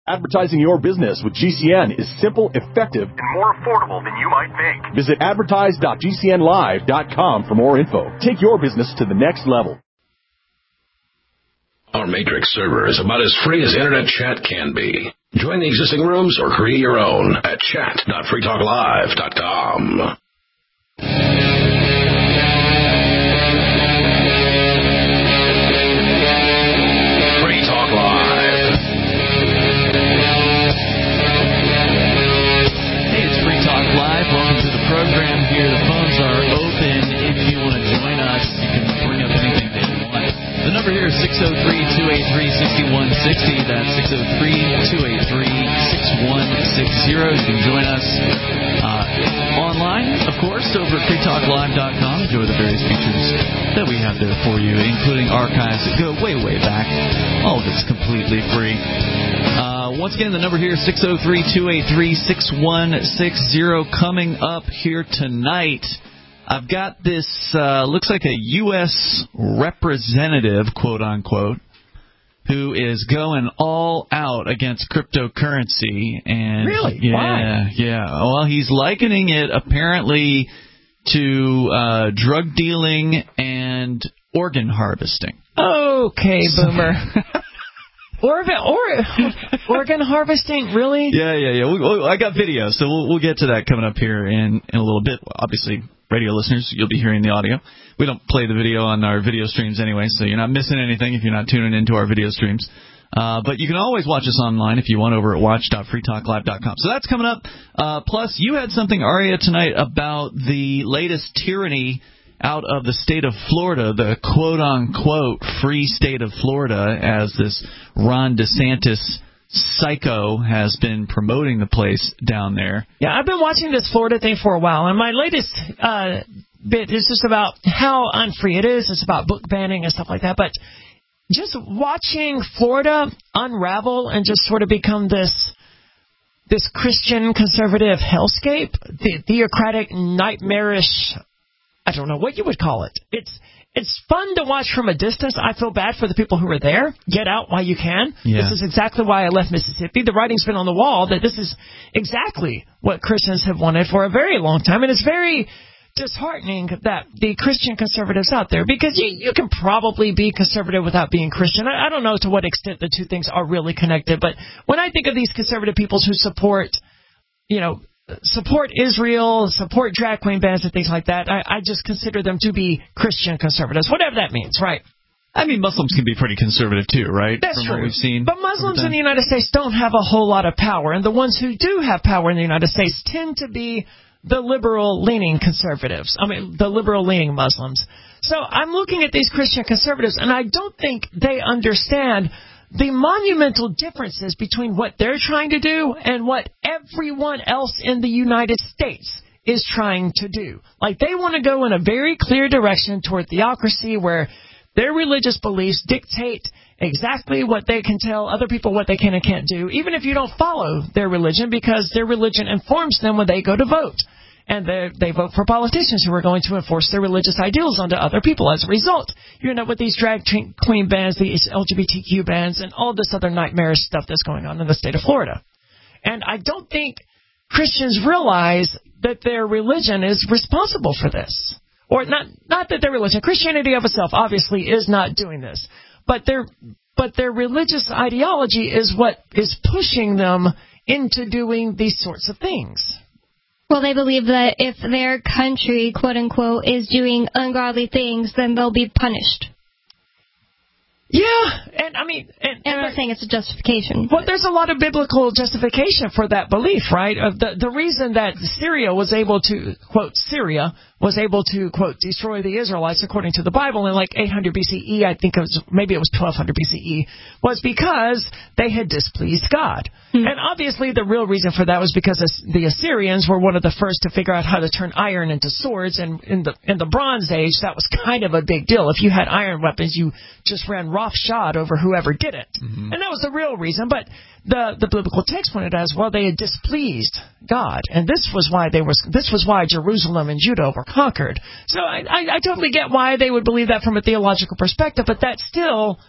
Advertising your business with GCN is simple, effective, and more affordable than you might think. Visit advertise.gcnlive.com for more info. Take your business to the next level. Our Matrix server is about as free as internet chat can be. Join the existing rooms or create your own at chat.freetalklive.com. Program here. The phones are open. If you want to join us, you can bring up anything that you want. The number here is 603-283-6160. That's 603-283-6160. You can join us online, of course, over at freetalklive.com. Enjoy the various features that we have there for you, including archives that go way, way back. All of it's completely free. Once again, the number here is 603-283-6160. Coming up here tonight, I've got this, looks like a U.S. representative, quote-unquote, who is going all out against cryptocurrency. And really? Yeah, why? Yeah. Well, he's likening it apparently to drug dealing and organ harvesting. Okay, Boomer. Organ harvesting, really? Yeah. I got video, so we'll get to that coming up here in a little bit. Obviously, radio listeners, you'll be hearing the audio. We don't play the video on our video streams anyway, so you're not missing anything if you're not tuning into our video streams. But you can always watch us online if you want over at watch.freetalklive.com. So that's coming up. Plus, you had something, Aria, tonight about the latest tyranny out of the state of Florida, the quote-unquote free state of Florida, as this Ron DeSantis psycho has been promoting the place down there. Yeah, I've been watching this Florida thing for a while, and my latest bit is just about how unfree it is. It's about book banning and stuff like that. But just watching Florida unravel and just sort of become this Christian conservative hellscape, the theocratic, nightmarish, I don't know what you would call it. It's fun to watch from a distance. I feel bad for the people who are there. Get out while you can. Yeah. This is exactly why I left Mississippi. The writing's been on the wall that this is exactly what Christians have wanted for a very long time. And it's very disheartening that the Christian conservatives out there, because you can probably be conservative without being Christian. I don't know to what extent the two things are really connected. But when I think of these conservative peoples who support Israel, support drag queen bands and things like that, I just consider them to be Christian conservatives, whatever that means, right? I mean, Muslims can be pretty conservative too, right? That's From true. What we've seen. But Muslims in the United States don't have a whole lot of power, and the ones who do have power in the United States tend to be the liberal-leaning conservatives. I mean, the liberal-leaning Muslims. So I'm looking at these Christian conservatives, and I don't think they understand the monumental differences between what they're trying to do and what everyone else in the United States is trying to do. Like, they want to go in a very clear direction toward theocracy where their religious beliefs dictate exactly what they can tell other people what they can and can't do, even if you don't follow their religion, because their religion informs them when they go to vote. And they vote for politicians who are going to enforce their religious ideals onto other people. As a result, you end up with these drag queen bans, these LGBTQ bans, and all this other nightmarish stuff that's going on in the state of Florida. And I don't think Christians realize that their religion is responsible for this. Or not that their religion. Christianity of itself obviously is not doing this. But their religious ideology is what is pushing them into doing these sorts of things. Well, they believe that if their country, quote-unquote, is doing ungodly things, then they'll be punished. Yeah, and I mean... And I'm not saying it's a justification. Well, there's a lot of biblical justification for that belief, right? The reason that Syria was able to, quote, destroy the Israelites, according to the Bible, in like 800 BCE, I think maybe it was 1200 BCE, was because they had displeased God. And obviously the real reason for that was because the Assyrians were one of the first to figure out how to turn iron into swords, and in the Bronze Age, that was kind of a big deal. If you had iron weapons, you just ran roughshod over whoever did it. And that was the real reason, but the biblical text pointed out as well, they had displeased God, and this was why Jerusalem and Judah were conquered. So I totally get why they would believe that from a theological perspective, but that still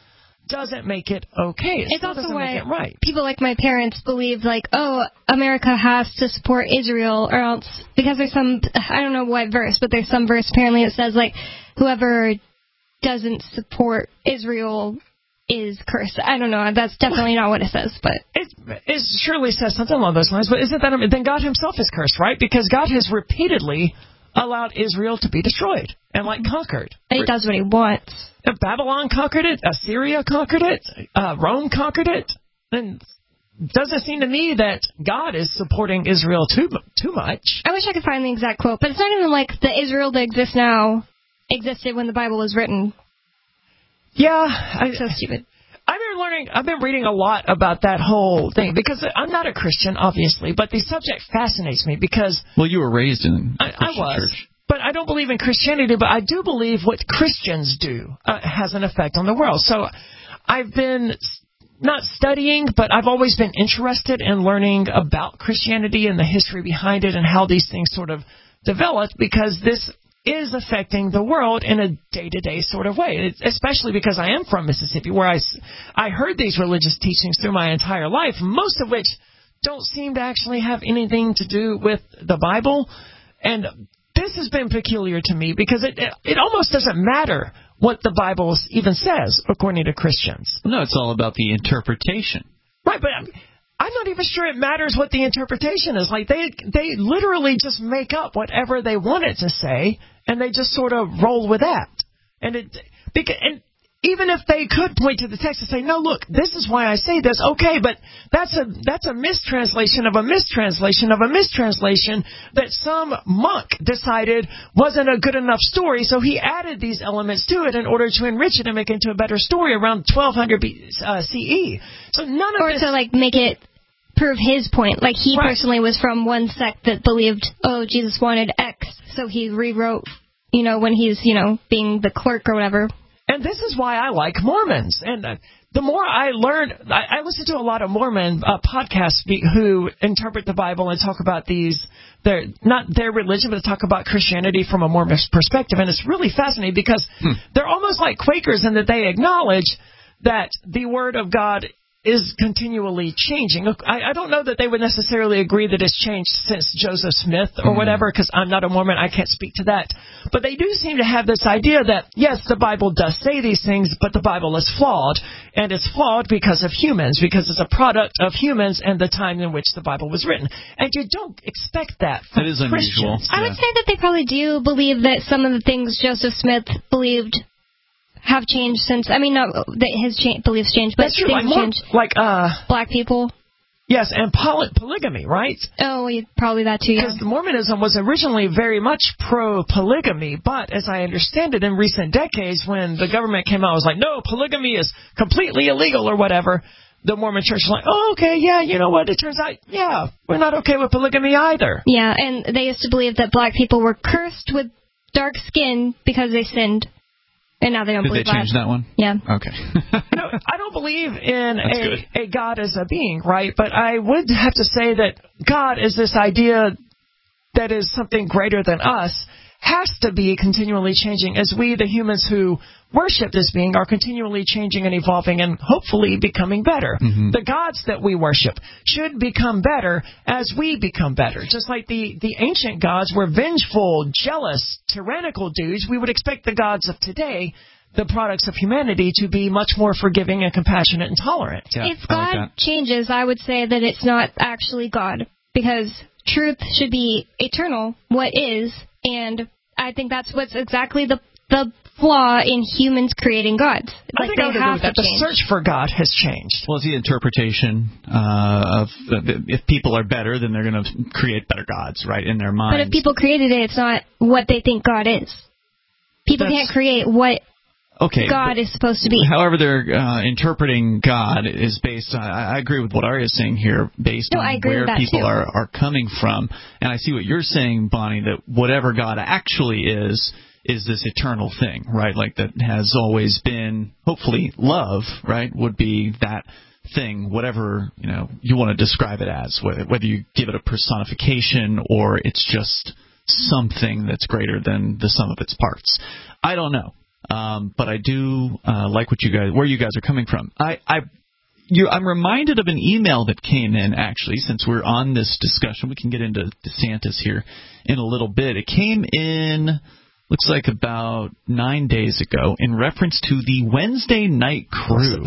doesn't make it okay. It's also why right. people like my parents believe, like, oh, America has to support Israel, or else, because there's some, I don't know what verse, but there's some verse apparently that says, like, whoever doesn't support Israel is cursed. I don't know. That's definitely not what it says, but it surely says something along those lines. But isn't that then God Himself is cursed, right? Because God has repeatedly allowed Israel to be destroyed and conquered. And He does what He wants. Babylon conquered it. Assyria conquered it. Rome conquered it. And it doesn't seem to me that God is supporting Israel too much. I wish I could find the exact quote, but it's not even like the Israel that exists now existed when the Bible was written. Yeah. So stupid. I've been reading a lot about that whole thing, because I'm not a Christian, obviously, but the subject fascinates me because... Well, you were raised in a Christian I was. church. But I don't believe in Christianity, but I do believe what Christians do has an effect on the world. So I've been not studying, but I've always been interested in learning about Christianity and the history behind it and how these things sort of developed, because this is affecting the world in a day-to-day sort of way, especially because I am from Mississippi, where I heard these religious teachings through my entire life, most of which don't seem to actually have anything to do with the Bible. And this has been peculiar to me because it almost doesn't matter what the Bible even says, according to Christians. No, it's all about the interpretation. Right, but I'm not even sure it matters what the interpretation is. Like, they literally just make up whatever they want it to say, and they just sort of roll with that. And even if they could point to the text and say, no, look, this is why I say this, okay, but that's a mistranslation of a mistranslation of a mistranslation that some monk decided wasn't a good enough story, so he added these elements to it in order to enrich it and make it into a better story around 1200 CE. So none of this... Or to, make it prove his point. Like, he personally was from one sect that believed, oh, Jesus wanted X, so he rewrote, when he's, being the clerk or whatever. And this is why I like Mormons. And the more I learned, I listen to a lot of Mormon podcasts who interpret the Bible and talk about not their religion, but talk about Christianity from a Mormon perspective. And it's really fascinating because they're almost like Quakers in that they acknowledge that the Word of God is continually changing. I don't know that they would necessarily agree that it's changed since Joseph Smith or whatever, because I'm not a Mormon, I can't speak to that. But they do seem to have this idea that, yes, the Bible does say these things, but the Bible is flawed. And it's flawed because of humans, because it's a product of humans and the time in which the Bible was written. And you don't expect that from Christians. That is unusual. I would say that they probably do believe that some of the things Joseph Smith believed have changed since. I mean, not that his beliefs changed, but things changed. Black people. Yes, and polygamy, right? Oh, probably that too, yeah. Because Mormonism was originally very much pro-polygamy, but as I understand it, in recent decades, when the government came out and was like, no, polygamy is completely illegal or whatever, the Mormon church was like, oh, okay, yeah, you know what, it turns out, yeah, we're not okay with polygamy either. Yeah, and they used to believe that black people were cursed with dark skin because they sinned. And now they don't believe that. Did they change that one? Yeah. Okay. No, I don't believe in a God as a being, right? But I would have to say that God is this idea that is something greater than us, has to be continually changing as we, the humans who worship this being, are continually changing and evolving and hopefully becoming better. Mm-hmm. The gods that we worship should become better as we become better. Just like the ancient gods were vengeful, jealous, tyrannical dudes, we would expect the gods of today, the products of humanity, to be much more forgiving and compassionate and tolerant. Yeah, if God changes, I would say that it's not actually God, because truth should be eternal, what is, and I think that's what's exactly the flaw in humans creating gods. I think I would agree with that. The search for God has changed. Well, it's the interpretation of if people are better, then they're going to create better gods, right, in their minds. But if people created it, it's not what they think God is. People can't create what God is supposed to be. However, they're interpreting God is based on, I agree with what Arya is saying here, based on where people are coming from. And I see what you're saying, Bonnie, that whatever God actually is this eternal thing, right? Like that has always been, hopefully, love, right, would be that thing, whatever, you want to describe it as, whether you give it a personification or it's just something that's greater than the sum of its parts. I don't know. But I do like where you guys are coming from. I'm reminded of an email that came in, actually, since we're on this discussion. We can get into DeSantis here in a little bit. It came in, looks like about 9 days ago, in reference to the Wednesday night crew.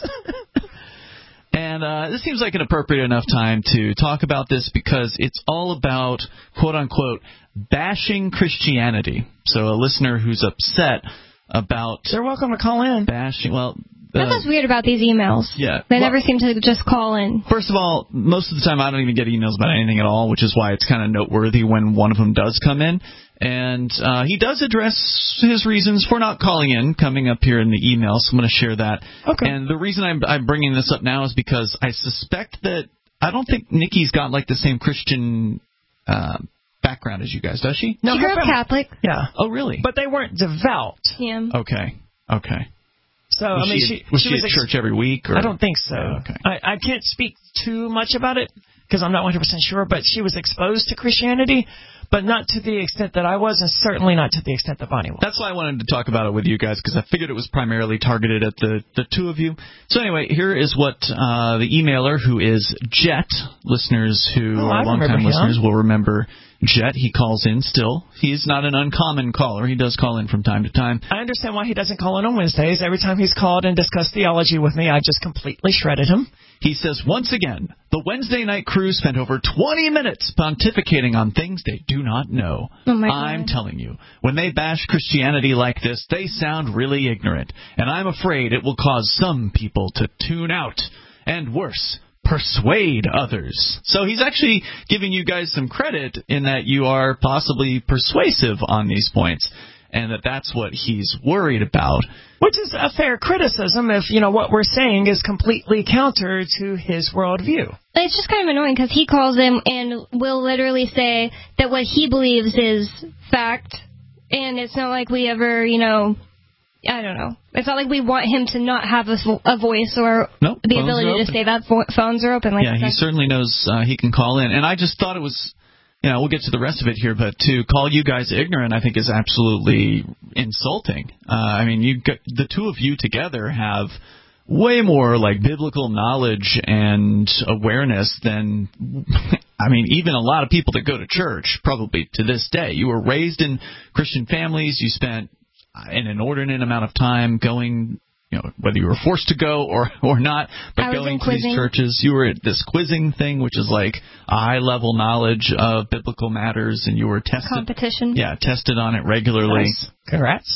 And this seems like an appropriate enough time to talk about this because it's all about, quote-unquote, bashing Christianity. So a listener who's upset about... They're welcome to call in. Bashing, well... That's what's weird about these emails. Yeah. They never seem to just call in. First of all, most of the time I don't even get emails about anything at all, which is why it's kind of noteworthy when one of them does come in. And he does address his reasons for not calling in, coming up here in the email, so I'm going to share that. Okay. And the reason I'm bringing this up now is because I suspect that I don't think Nikki's got like the same Christian background as you guys, does she? No, she grew up Catholic. Yeah. Oh, really? But they weren't devout. Yeah. Okay. So was she at church every week? Or? I don't think so. Oh, okay. I can't speak too much about it because I'm not 100% sure, but she was exposed to Christianity, but not to the extent that I was, and certainly not to the extent that Bonnie was. That's why I wanted to talk about it with you guys, because I figured it was primarily targeted at the two of you. So anyway, here is what the emailer, who is Jet, listeners who are longtime listeners will remember Jet. He calls in still. He's not an uncommon caller. He does call in from time to time. I understand why he doesn't call in on Wednesdays. Every time he's called and discussed theology with me, I just completely shredded him. He says, once again, the Wednesday night crew spent over 20 minutes pontificating on things they do not know. Oh my God. I'm telling you, when they bash Christianity like this, they sound really ignorant, and I'm afraid it will cause some people to tune out, and worse, persuade others. So he's actually giving you guys some credit in that you are possibly persuasive on these points, and that's what he's worried about. Which is a fair criticism if, what we're saying is completely counter to his worldview. It's just kind of annoying because he calls him and will literally say that what he believes is fact, and it's not like we ever, I don't know. It's not like we want him to not have a voice or the ability to say that phones are open. Yeah, he certainly knows he can call in. And I just thought it was, we'll get to the rest of it here, but to call you guys ignorant, I think, is absolutely insulting. The two of you together have way more biblical knowledge and awareness than, even a lot of people that go to church, probably to this day. You were raised in Christian families. You spent an inordinate amount of time going, whether you were forced to go or not, but going to these churches. You were at this quizzing thing, which is like a high-level knowledge of biblical matters, and you were tested. Competition. Yeah, tested on it regularly. Nice. Congrats.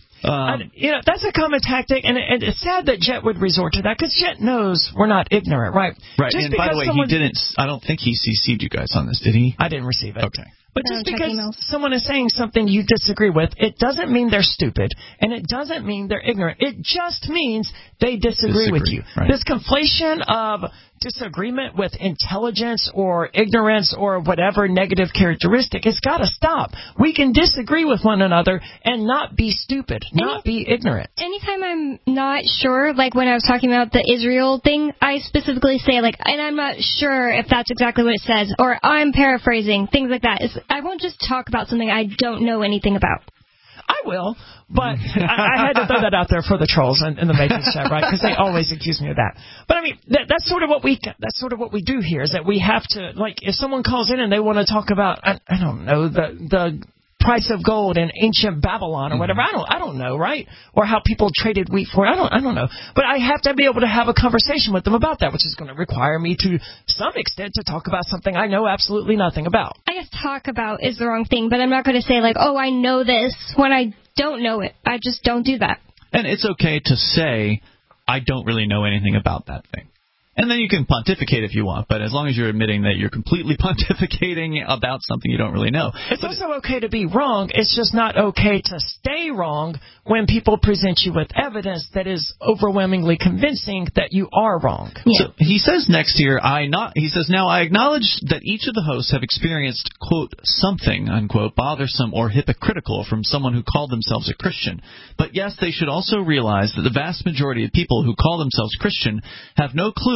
That's a common tactic, and it's sad that Jet would resort to that, because Jet knows we're not ignorant, right? Right, just and by the way, I don't think he CC'd you guys on this, did he? I didn't receive it. Okay. But just because someone is saying something you disagree with, it doesn't mean they're stupid, and it doesn't mean they're ignorant. It just means they disagree with you. Right. This conflation of disagreement with intelligence or ignorance or whatever negative characteristic, it's got to stop. We can disagree with one another and not be stupid, not be ignorant. Anytime I'm not sure, like when I was talking about the Israel thing, I specifically say, and I'm not sure if that's exactly what it says, or I'm paraphrasing, things like that. I won't just talk about something I don't know anything about. I will, but I had to throw that out there for the trolls in the Matrix chat, right? Because they always accuse me of that. But that's sort of what we do here, is that we have to, if someone calls in and they want to talk about, I don't know, the price of gold in ancient Babylon or whatever. I don't know, right? Or how people traded wheat for it. I don't know. But I have to be able to have a conversation with them about that, which is going to require me to some extent to talk about something I know absolutely nothing about. I guess talk about is the wrong thing, but I'm not going to say I know this when I don't know it. I just don't do that. And it's okay to say, I don't really know anything about that thing. And then you can pontificate if you want, but as long as you're admitting that you're completely pontificating about something you don't really know. It's also okay to be wrong. It's just not okay to stay wrong when people present you with evidence that is overwhelmingly convincing that you are wrong. Yeah. So he says next here, he says, now I acknowledge that each of the hosts have experienced, quote, something, unquote, bothersome or hypocritical from someone who called themselves a Christian. But yes, they should also realize that the vast majority of people who call themselves Christian have no clue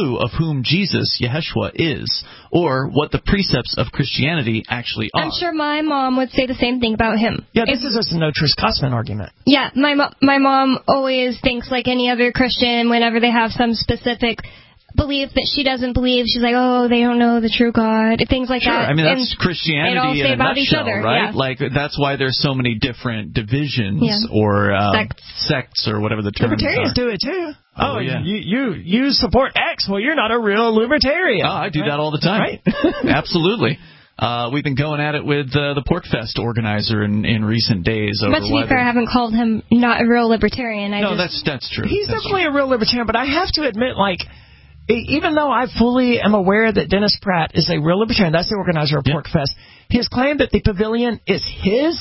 clue of whom Jesus, Yeshua, is, or what the precepts of Christianity actually are. I'm sure my mom would say the same thing about him. Yeah, this is just a no Trish Cussman argument. Yeah, my mom always thinks like any other Christian whenever they have some specific belief that she doesn't believe. She's like, oh, they don't know the true God, things like sure. that. I mean, that's Christianity in a nutshell, right? Yeah. Like, that's why there's so many different divisions or sects or whatever the terms Libertarians are. do it too. Oh, yeah. You support X. Well, you're not a real libertarian. Oh, I do that all the time. Right? Absolutely. We've been going at it with the Porkfest organizer in recent days. Over but to be fair, I haven't called him not a real libertarian. That's true. He's definitely a real libertarian, but I have to admit, like, even though I fully am aware that Dennis Pratt is a real libertarian, that's the organizer of Porkfest, his claim that the pavilion is his,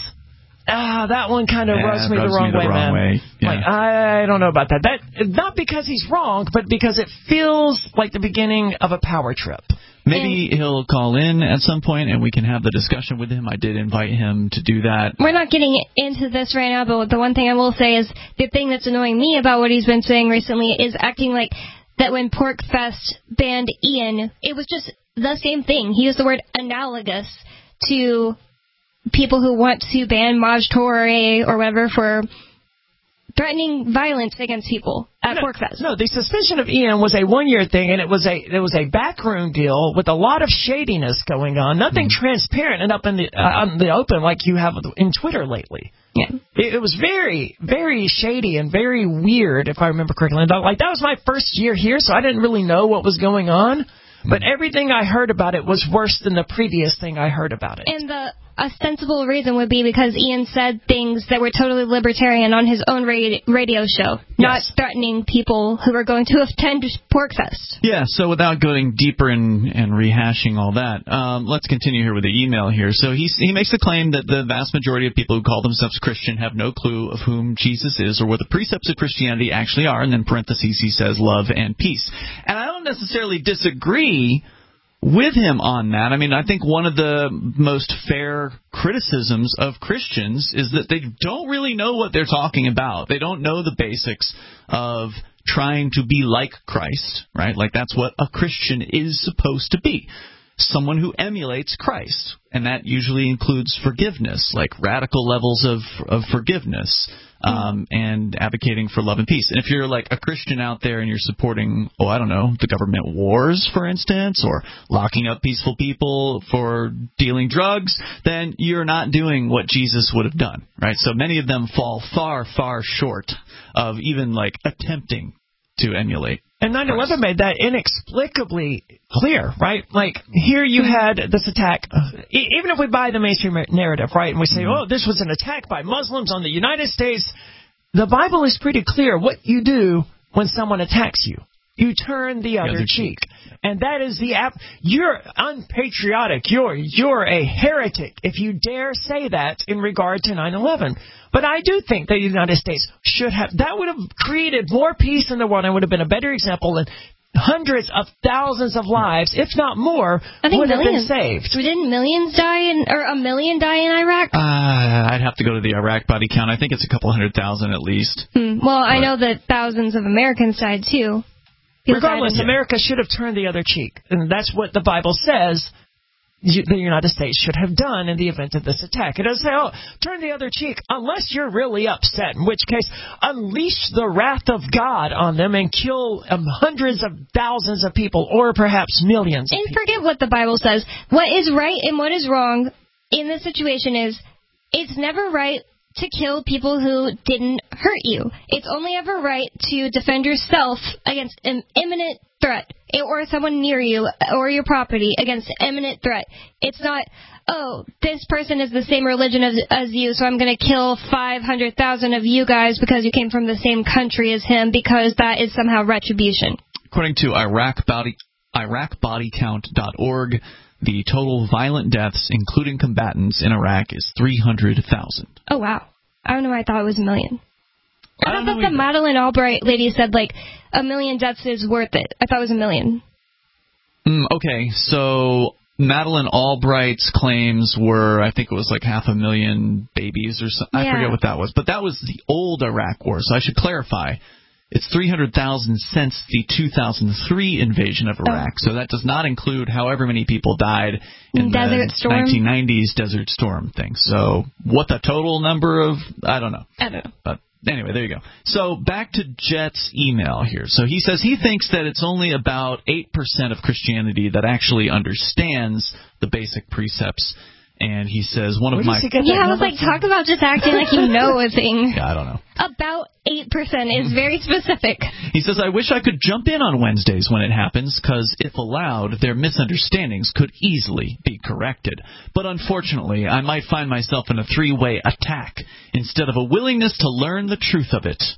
that one kind of rubs me the wrong way, man. Yeah. Like, I don't know about that. That not because he's wrong, but because it feels like the beginning of a power trip. Maybe he'll call in at some point and we can have the discussion with him. I did invite him to do that. We're not getting into this right now, but the one thing I will say is the thing that's annoying me about what he's been saying recently is acting like that when Porkfest banned Ian, it was just the same thing. He used the word analogous to people who want to ban Maj Toure or whatever for threatening violence against people at Porkfest. No, the suspension of Ian was a one-year thing, and it was a backroom deal with a lot of shadiness going on. Nothing transparent and up in the open like you have in Twitter lately. Yeah. It was very, very shady and very weird, if I remember correctly. Like, that was my first year here, so I didn't really know what was going on. But everything I heard about it was worse than the previous thing I heard about it. And the ostensible reason would be because Ian said things that were totally libertarian on his own radio show, not threatening people who were going to attend Porkfest. Yeah, so without going deeper and rehashing all that, let's continue here with the email here. So he makes the claim that the vast majority of people who call themselves Christian have no clue of whom Jesus is or what the precepts of Christianity actually are, and then parentheses he says love and peace. And I don't necessarily disagree with him on that. I mean, I think one of the most fair criticisms of Christians is that they don't really know what they're talking about. They don't know the basics of trying to be like Christ, right? Like, that's what a Christian is supposed to be. Someone who emulates Christ. And that usually includes forgiveness, like radical levels of forgiveness, and advocating for love and peace. And if you're like a Christian out there and you're supporting, the government wars, for instance, or locking up peaceful people for dealing drugs, then you're not doing what Jesus would have done, right? So many of them fall far, far short of even like attempting to emulate. And 9/11 made that inexplicably clear, right? Like, here you had this attack, even if we buy the mainstream narrative, right, and we say, this was an attack by Muslims on the United States, the Bible is pretty clear what you do when someone attacks you. You turn the other cheek. And that is you're unpatriotic. You're a heretic if you dare say that in regard to 9/11. But I do think that the United States should have, that would have created more peace in the world and would have been a better example, and hundreds of thousands of lives, if not more, would have been saved. Didn't millions die or a million die in Iraq? I'd have to go to the Iraq body count. I think it's a couple 100,000 at least. Well, I know that thousands of Americans died too. Regardless, America should have turned the other cheek. And that's what the Bible says the United States should have done in the event of this attack. It doesn't say, turn the other cheek, unless you're really upset, in which case, unleash the wrath of God on them and kill hundreds of thousands of people, or perhaps millions of people. And forget what the Bible says. What is right and what is wrong in this situation is, it's never right to kill people who didn't hurt you. It's only ever right to defend yourself against an imminent threat, or someone near you or your property against an imminent threat. It's not, this person is the same religion as you, so I'm going to kill 500,000 of you guys because you came from the same country as him, because that is somehow retribution. According to IraqBodyCount.org, the total violent deaths, including combatants, in Iraq is 300,000. Oh, wow. I don't know why I thought it was a million. I thought that the Madeleine Albright lady said, like, 1 million deaths is worth it. I thought it was 1 million. Okay, so Madeleine Albright's claims were, I think it was like 500,000 babies or something. I forget what that was. But that was the old Iraq war, so I should clarify. It's 300,000 since the 2003 invasion of Iraq. So that does not include however many people died in the 1990s Desert Storm thing. So what the total number of, I don't know. But anyway, there you go. So back to Jet's email here. So he says he thinks that it's only about 8% of Christianity that actually understands the basic precepts. And he says one of my... Yeah, I was like, talk about just acting like you know a thing. Yeah, I don't know. About 8% is very specific. He says, I wish I could jump in on Wednesdays when it happens, because if allowed, their misunderstandings could easily be corrected. But unfortunately, I might find myself in a three-way attack instead of a willingness to learn the truth of it.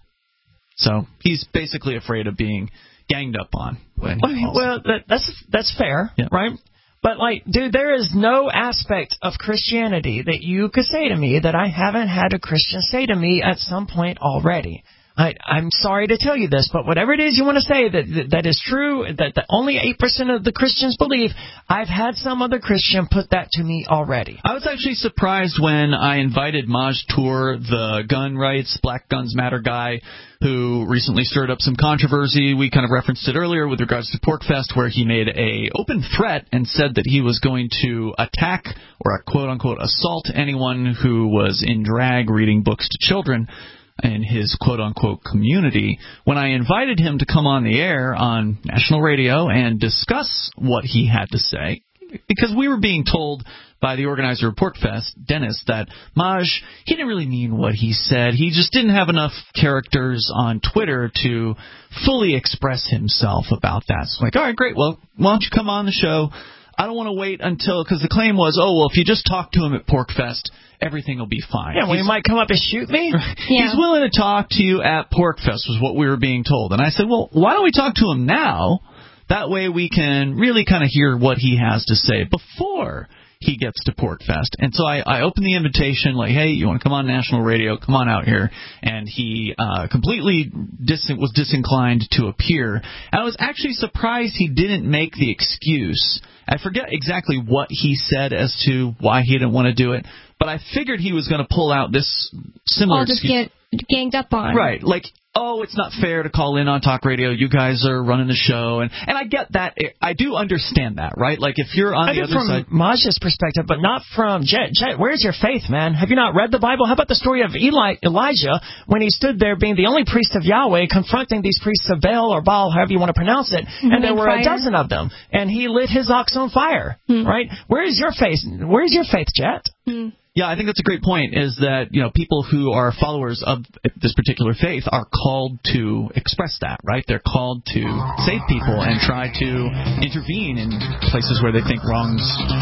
So he's basically afraid of being ganged up on. Well, that's fair, yeah. Right? But, like, dude, there is no aspect of Christianity that you could say to me that I haven't had a Christian say to me at some point already. I'm sorry to tell you this, but whatever it is you want to say that is true, that only 8% of the Christians believe, I've had some other Christian put that to me already. I was actually surprised when I invited Maj Tour, the gun rights, Black Guns Matter guy, who recently stirred up some controversy. We kind of referenced it earlier with regards to PorcFest, where he made a open threat and said that he was going to attack or quote-unquote assault anyone who was in drag reading books to children in his quote-unquote community. When I invited him to come on the air on national radio and discuss what he had to say, because we were being told by the organizer of PorcFest, Dennis, that Maj, he didn't really mean what he said. He just didn't have enough characters on Twitter to fully express himself about that. So I'm like, all right, great. Well, why don't you come on the show? I don't want to wait until, because the claim was, if you just talk to him at PorcFest, everything will be fine. Yeah, well, he might come up and shoot me. Yeah. He's willing to talk to you at PorcFest, was what we were being told. And I said, well, why don't we talk to him now? That way we can really kind of hear what he has to say before he gets to PorcFest. And so I opened the invitation, like, hey, you want to come on national radio? Come on out here. And he completely was disinclined to appear. And I was actually surprised he didn't make the excuse. I forget exactly what he said as to why he didn't want to do it, but I figured he was going to pull out this similar excuse. I'll just get ganged up on. Right, like, it's not fair to call in on talk radio. You guys are running the show. And I get that. I do understand that, right? Like, if you're on the other side. From Maj's perspective, but not from Jet. Jet, where's your faith, man? Have you not read the Bible? How about the story of Elijah when he stood there being the only priest of Yahweh confronting these priests of Baal or Baal, however you want to pronounce it, and there were a dozen of them. And he lit his ox on fire, right? Where is your faith? Where's your faith, Jet? Yeah, I think that's a great point, is that, people who are followers of this particular faith are called to express that, right? They're called to save people and try to intervene in places where they think wrong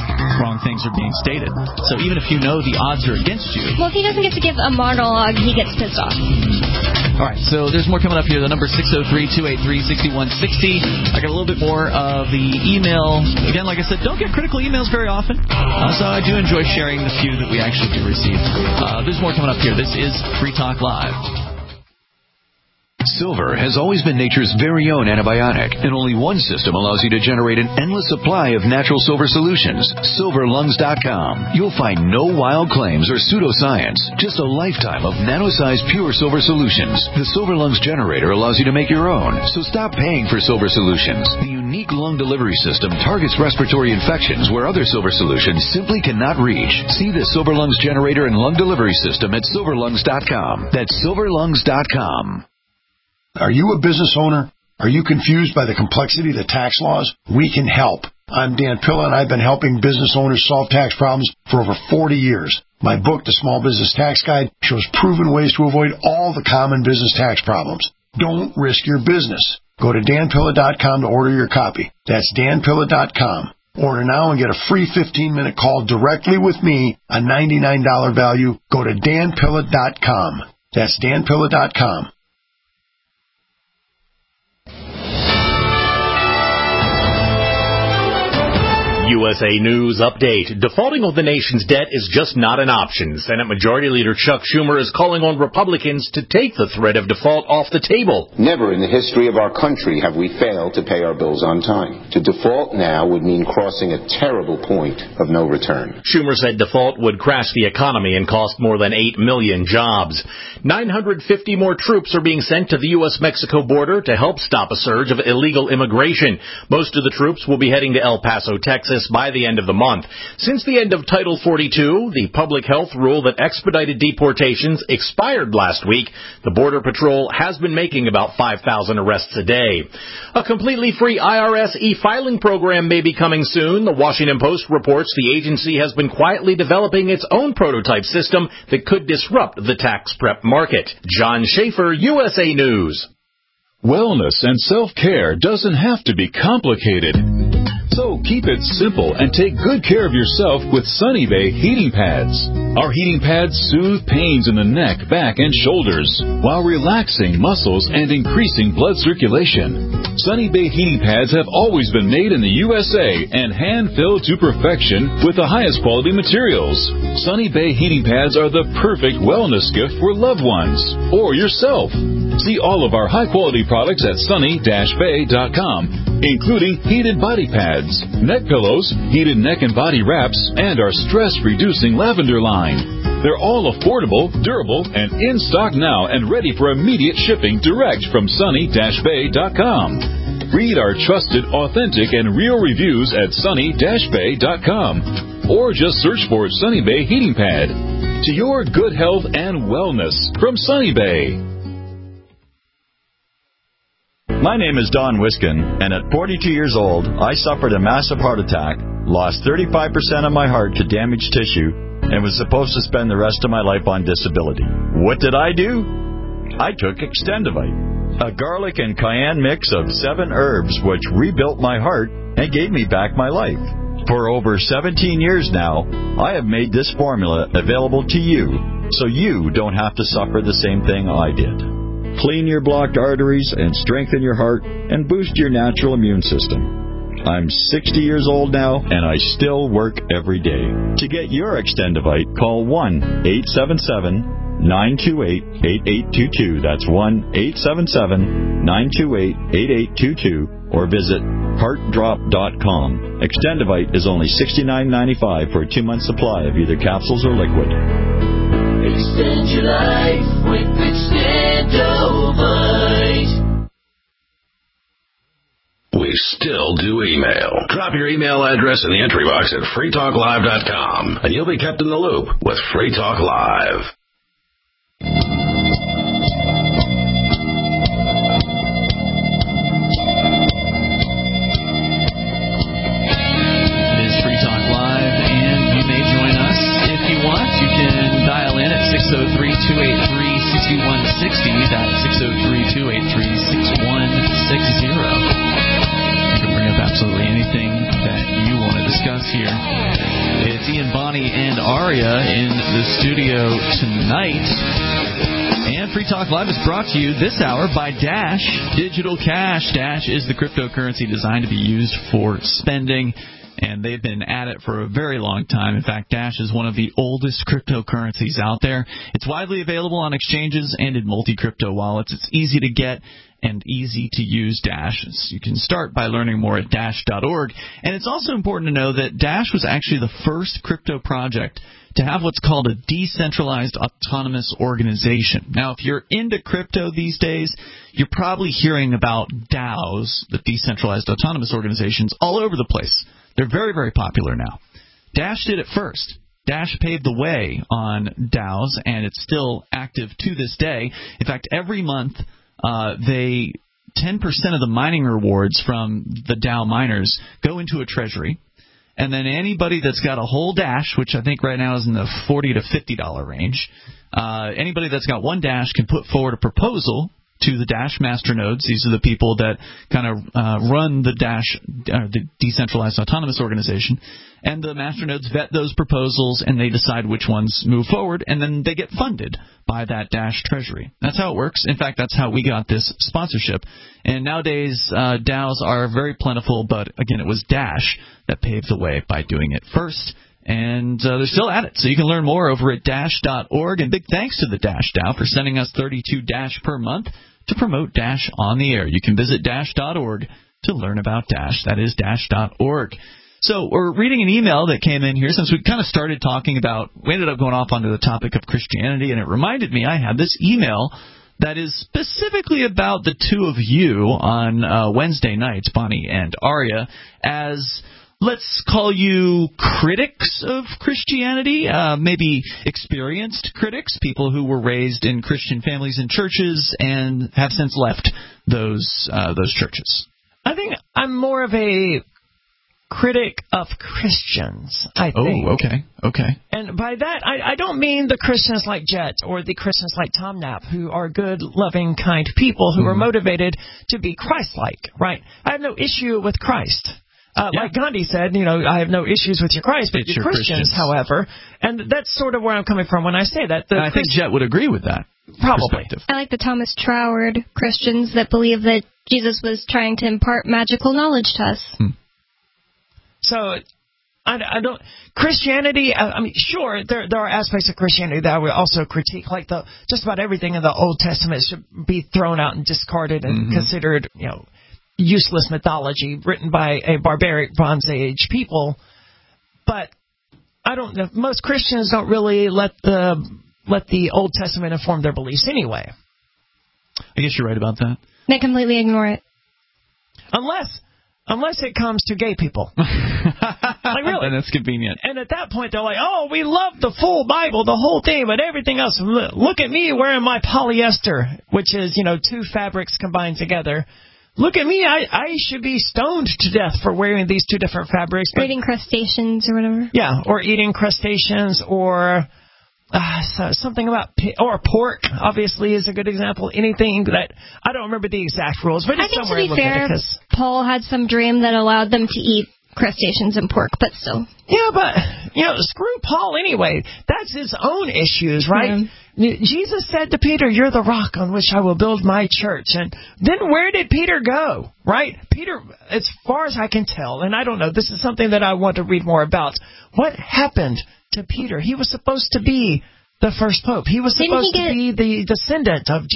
things are being stated. So even if you know the odds are against you... Well, if he doesn't get to give a monologue, he gets pissed off. All right, so there's more coming up here. The number 603-283-6160. I got a little bit more of the email. Again, like I said, don't get critical emails very often. So I do enjoy sharing the few that we actually do receive. There's more coming up here. This is Free Talk Live. Silver has always been nature's very own antibiotic, and only one system allows you to generate an endless supply of natural silver solutions. SilverLungs.com. You'll find no wild claims or pseudoscience, just a lifetime of nano-sized pure silver solutions. The Silver Lungs generator allows you to make your own, so stop paying for silver solutions. The unique lung delivery system targets respiratory infections where other silver solutions simply cannot reach. See the Silver Lungs generator and lung delivery system at SilverLungs.com. That's SilverLungs.com. Are you a business owner? Are you confused by the complexity of the tax laws? We can help. I'm Dan Pilla, and I've been helping business owners solve tax problems for over 40 years. My book, The Small Business Tax Guide, shows proven ways to avoid all the common business tax problems. Don't risk your business. Go to danpilla.com to order your copy. That's danpilla.com. Order now and get a free 15-minute call directly with me, a $99 value. Go to danpilla.com. That's danpilla.com. USA News Update. Defaulting on the nation's debt is just not an option. Senate Majority Leader Chuck Schumer is calling on Republicans to take the threat of default off the table. Never in the history of our country have we failed to pay our bills on time. To default now would mean crossing a terrible point of no return. Schumer said default would crash the economy and cost more than 8 million jobs. 950 more troops are being sent to the U.S.-Mexico border to help stop a surge of illegal immigration. Most of the troops will be heading to El Paso, Texas by the end of the month. Since the end of Title 42, the public health rule that expedited deportations expired last week, the Border Patrol has been making about 5,000 arrests a day. A completely free IRS e-filing program may be coming soon. The Washington Post reports the agency has been quietly developing its own prototype system that could disrupt the tax prep market. John Schaefer, USA News. Wellness and self-care doesn't have to be complicated. So keep it simple and take good care of yourself with Sunny Bay heating pads. Our heating pads soothe pains in the neck, back, and shoulders while relaxing muscles and increasing blood circulation. Sunny Bay heating pads have always been made in the USA and hand-filled to perfection with the highest quality materials. Sunny Bay heating pads are the perfect wellness gift for loved ones or yourself. See all of our high-quality products at sunny-bay.com, including heated body pads, neck pillows, heated neck and body wraps, and our stress-reducing lavender line. They're all affordable, durable, and in stock now and ready for immediate shipping direct from sunny-bay.com. Read our trusted, authentic, and real reviews at sunny-bay.com. Or just search for Sunny Bay Heating Pad. To your good health and wellness from Sunny Bay. My name is Don Wiskin, and at 42 years old, I suffered a massive heart attack, lost 35% of my heart to damaged tissue, and was supposed to spend the rest of my life on disability. What did I do? I took Extendivite, a garlic and cayenne mix of 7 herbs which rebuilt my heart and gave me back my life. For over 17 years now, I have made this formula available to you, so you don't have to suffer the same thing I did. Clean your blocked arteries and strengthen your heart and boost your natural immune system. I'm 60 years old now, and I still work every day. To get your Extendivite, call 1-877-928-8822. That's 1-877-928-8822. Or visit heartdrop.com. Extendivite is only $69.95 for a 2-month supply of either capsules or liquid. Extend your life with Extendovite. We still do email. Drop your email address in the entry box at freetalklive.com, and you'll be kept in the loop with Free Talk Live. It is Free Talk Live, and you may join us if you want. You can dial in at 603-283-6160. That's 603-283-6160. You can bring up absolutely anything that you want to discuss here. It's Ian, Bonnie, and Aria in the studio tonight. And Free Talk Live is brought to you this hour by Dash Digital Cash. Dash is the cryptocurrency designed to be used for spending, and they've been at it for a very long time. In fact, Dash is one of the oldest cryptocurrencies out there. It's widely available on exchanges and in multi-crypto wallets. It's easy to get and easy to use Dash. You can start by learning more at Dash.org. And it's also important to know that Dash was actually the first crypto project to have what's called a decentralized autonomous organization. Now, if you're into crypto these days, you're probably hearing about DAOs, the decentralized autonomous organizations, all over the place. They're very, very popular now. Dash did it first. Dash paved the way on DAOs, and it's still active to this day. In fact, every month, 10% of the mining rewards from the DAO miners go into a treasury. And then anybody that's got a whole Dash, which I think right now is in the $40 to $50 range, anybody that's got one Dash can put forward a proposal to the Dash masternodes. These are the people that kind of run the Dash, the Decentralized Autonomous Organization. And the masternodes vet those proposals, and they decide which ones move forward, and then they get funded by that Dash treasury. That's how it works. In fact, that's how we got this sponsorship. And nowadays, DAOs are very plentiful, but again, it was Dash that paved the way by doing it first. And they're still at it. So you can learn more over at Dash.org. And big thanks to the Dash DAO for sending us 32 Dash per month to promote Dash on the air. You can visit Dash.org to learn about Dash. That is Dash.org. So we're reading an email that came in here since we kind of started talking about, we ended up going off onto the topic of Christianity, and it reminded me I had this email that is specifically about the two of you on Wednesday nights, Bonnie and Aria, as, let's call you critics of Christianity, maybe experienced critics, people who were raised in Christian families and churches and have since left those churches. I think I'm more of a critic of Christians, I think. Oh, okay. And by that, I don't mean the Christians like Jet or the Christians like Tom Knapp, who are good, loving, kind people who are motivated to be Christ-like, right? I have no issue with Christ. Like Gandhi said, I have no issues with your Christ, but your Christians, however. And that's sort of where I'm coming from when I say that. I think Jet would agree with that. Probably. I like the Thomas Troward Christians that believe that Jesus was trying to impart magical knowledge to us. So, I don't. Christianity. I mean, sure, there are aspects of Christianity that I would also critique, like just about everything in the Old Testament should be thrown out and discarded and considered, useless mythology written by a barbaric Bronze Age people. But I don't know. Most Christians don't really let the Old Testament inform their beliefs anyway. I guess you're right about that. They completely ignore it. Unless it comes to gay people. Like, really. And that's convenient. And at that point, they're like, oh, we love the full Bible, the whole thing, but everything else. Look at me wearing my polyester, which is, two fabrics combined together. Look at me. I should be stoned to death for wearing these two different fabrics. Or eating crustaceans or whatever. Yeah, or eating crustaceans or something about or pork, obviously, is a good example. Anything that, I don't remember the exact rules, but it's somewhere in Leviticus. Paul had some dream that allowed them to eat crustaceans and pork, but still. Yeah, but, screw Paul anyway. That's his own issues, right? Yeah. Jesus said to Peter, you're the rock on which I will build my church. And then where did Peter go, right? Peter, as far as I can tell, and I don't know, this is something that I want to read more about. What happened to Peter? He was supposed to be the first pope. He was supposed to be the descendant of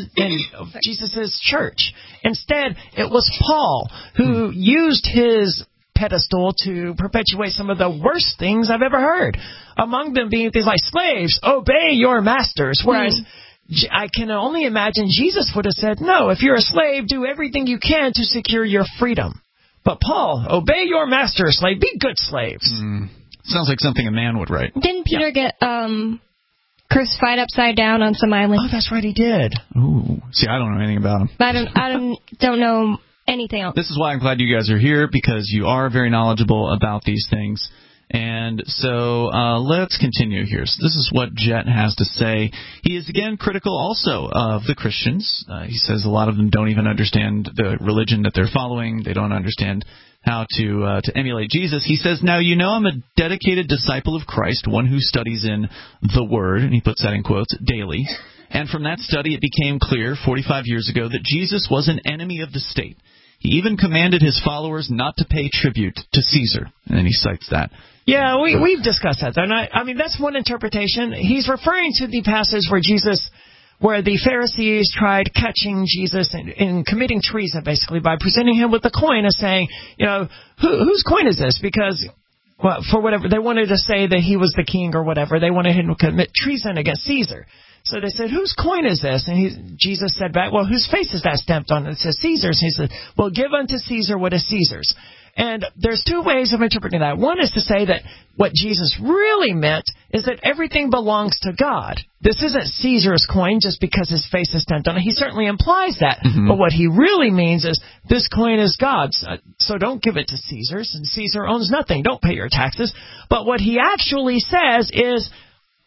Jesus's church. Instead, it was Paul who used his pedestal to perpetuate some of the worst things I've ever heard. Among them being things like, slaves, obey your masters. Whereas I can only imagine Jesus would have said, no, if you're a slave, do everything you can to secure your freedom. But Paul, obey your master, slave. Be good slaves. Sounds like something a man would write. Didn't Peter get crucified upside down on some island? Oh, that's right, he did. Ooh. See, I don't know anything about him. I don't know anything else. This is why I'm glad you guys are here, because you are very knowledgeable about these things. And so let's continue here. So this is what Jet has to say. He is, again, critical also of the Christians. He says a lot of them don't even understand the religion that they're following. They don't understand how to emulate Jesus. He says, now, I'm a dedicated disciple of Christ, one who studies in the Word, and he puts that in quotes, daily. And from that study, it became clear 45 years ago that Jesus was an enemy of the state. He even commanded his followers not to pay tribute to Caesar. And then he cites that. Yeah, we've discussed that. And I mean, that's one interpretation. He's referring to the passage where the Pharisees tried catching Jesus in committing treason, basically, by presenting him with a coin and saying, whose coin is this? Because, well, for whatever, they wanted to say that he was the king or whatever. They wanted him to commit treason against Caesar. So they said, whose coin is this? And Jesus said back, well, whose face is that stamped on? It says Caesar's. And he said, well, give unto Caesar what is Caesar's. And there's two ways of interpreting that. One is to say that what Jesus really meant is that everything belongs to God. This isn't Caesar's coin just because his face is stamped on it. He certainly implies that. But what he really means is this coin is God's. So don't give it to Caesar's. And Caesar owns nothing. Don't pay your taxes. But what he actually says is,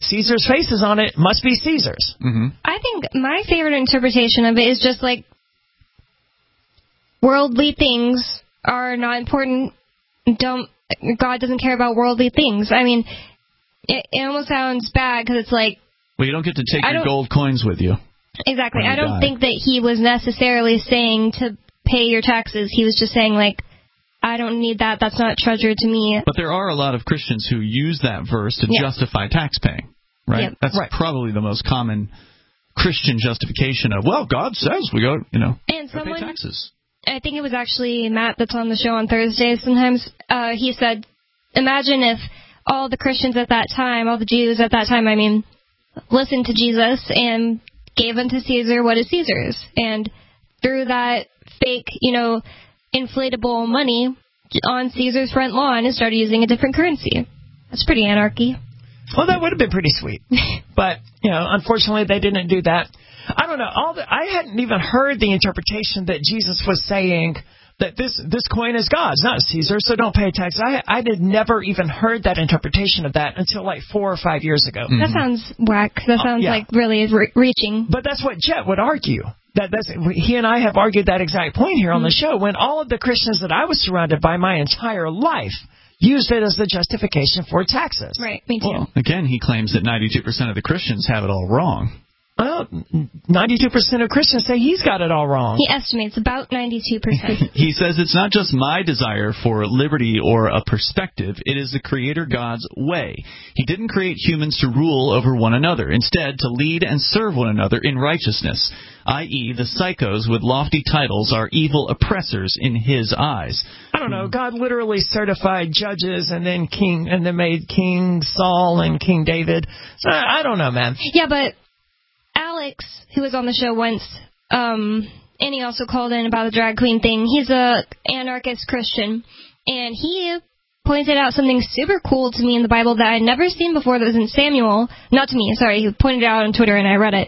Caesar's face is on it. Must be Caesar's. Mm-hmm. I think my favorite interpretation of it is just like worldly things are not important. God doesn't care about worldly things. I mean, it almost sounds bad because it's like... Well, you don't get to take your gold coins with you. Exactly. I don't think that he was necessarily saying to pay your taxes. He was just saying, like, I don't need that. That's not treasure to me. But there are a lot of Christians who use that verse to justify tax paying, right? Yep. That's probably the most common Christian justification of, well, God says we go, and pay taxes. I think it was actually Matt that's on the show on Thursdays sometimes. He said, imagine if all the Christians at that time, all the Jews at that time, listened to Jesus and gave unto Caesar what is Caesar's. And through that fake, inflatable money on Caesar's front lawn and started using a different currency. That's pretty anarchy. Well, that would have been pretty sweet. But, unfortunately they didn't do that. I don't know. I hadn't even heard the interpretation that Jesus was saying that this coin is God's, not Caesar's, so don't pay tax. I had never even heard that interpretation of that until like 4 or 5 years ago. That sounds whack. That sounds like really reaching. But that's what Jet would argue. He and I have argued that exact point here on the show, when all of the Christians that I was surrounded by my entire life used it as the justification for taxes. Right, me too. Well, again, he claims that 92% of the Christians have it all wrong. Well, 92% of Christians say he's got it all wrong. He estimates about 92%. He says it's not just my desire for liberty or a perspective. It is the Creator God's way. He didn't create humans to rule over one another. Instead, to lead and serve one another in righteousness, i.e., the psychos with lofty titles are evil oppressors in his eyes. I don't know. God literally certified judges and then made King Saul and King David. So I don't know, man. Yeah, but Alex, who was on the show once, and he also called in about the drag queen thing, he's a anarchist Christian, and he pointed out something super cool to me in the Bible that I'd never seen before that was in Samuel. Not to me, sorry. He pointed it out on Twitter, and I read it.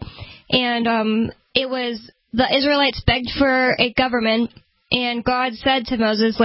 And it was the Israelites begged for a government, and God said to Moses,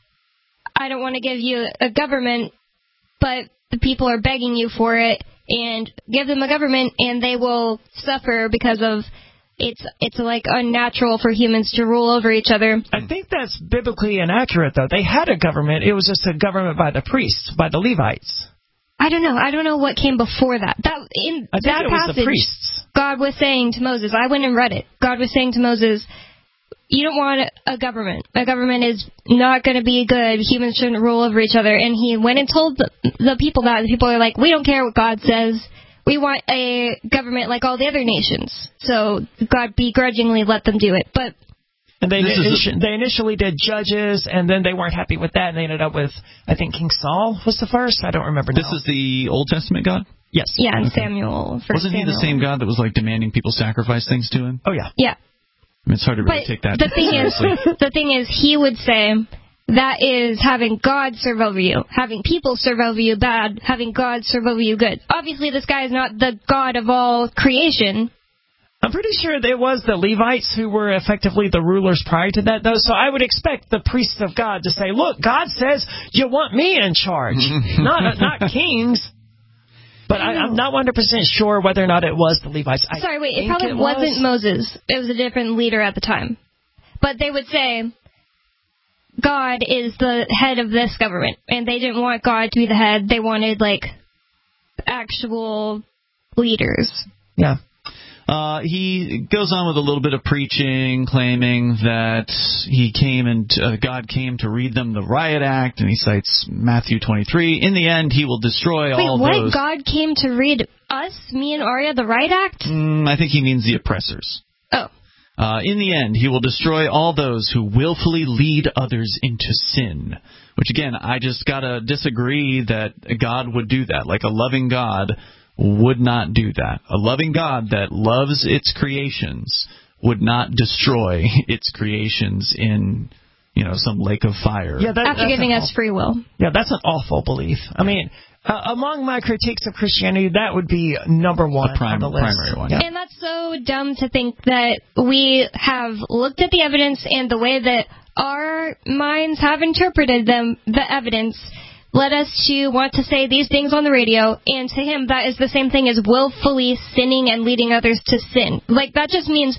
I don't want to give you a government, but the people are begging you for it, and give them a government, and they will suffer because of it's unnatural for humans to rule over each other. I think that's biblically inaccurate, though. They had a government. It was just a government by the priests, by the Levites. I don't know. I don't know what came before that. In that passage, God was saying to Moses, I went and read it. God was saying to Moses, you don't want a government. A government is not going to be good. Humans shouldn't rule over each other. And he went and told the people that. The people are like, we don't care what God says. We want a government like all the other nations. So God begrudgingly let them do it. And they initially did judges, and then they weren't happy with that, and they ended up with, I think, King Saul was the first. I don't remember now. This is the Old Testament God? Yes. Yeah, and Samuel. Wasn't he the same God that was demanding people sacrifice things to him? Oh, yeah. Yeah. It's hard to really take that seriously. The thing is, he would say that is having God serve over you, having people serve over you bad, having God serve over you good. Obviously, this guy is not the God of all creation. I'm pretty sure there was the Levites who were effectively the rulers prior to that, though. So I would expect the priests of God to say, look, God says you want me in charge, not kings. But I'm not 100% sure whether or not it was the Levites. Sorry, wait, it probably wasn't Moses. It was a different leader at the time. But they would say, God is the head of this government. And they didn't want God to be the head. They wanted, actual leaders. Yeah. He goes on with a little bit of preaching, claiming that God came to read them the Riot Act, and he cites Matthew 23. In the end, he will destroy all those. Wait, what? God came to read us, me and Arya, the Riot Act? I think he means the oppressors. Oh. In the end, he will destroy all those who willfully lead others into sin. Which, again, I just gotta disagree that God would do that. Like a loving God would not do that. A loving God that loves its creations would not destroy its creations in, some lake of fire. Yeah, after giving us free will. Yeah, that's an awful belief. I mean, among my critiques of Christianity, that would be number one on the list. Primary one. Yeah. And that's so dumb to think that we have looked at the evidence and the way that our minds have interpreted the evidence. led us to want to say these things on the radio, and to him that is the same thing as willfully sinning and leading others to sin. Like, that just means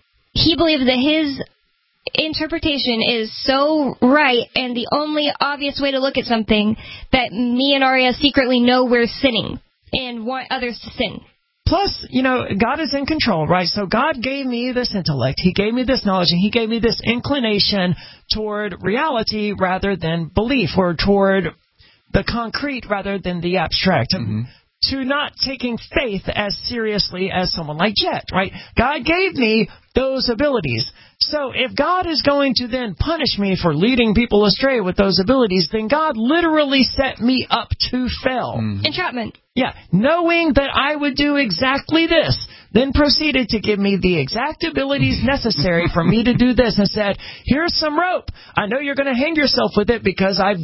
he believes that his interpretation is so right and the only obvious way to look at something that me and Aria secretly know we're sinning and want others to sin. Plus, God is in control, right? So God gave me this intellect. He gave me this knowledge, and He gave me this inclination toward reality rather than belief, or toward the concrete rather than the abstract. Mm-hmm. To not taking faith as seriously as someone like Jet, right? God gave me those abilities. So if God is going to then punish me for leading people astray with those abilities, then God literally set me up to fail. Mm-hmm. Entrapment. Yeah, knowing that I would do exactly this, then proceeded to give me the exact abilities necessary for me to do this, and said, here's some rope. I know you're going to hang yourself with it because I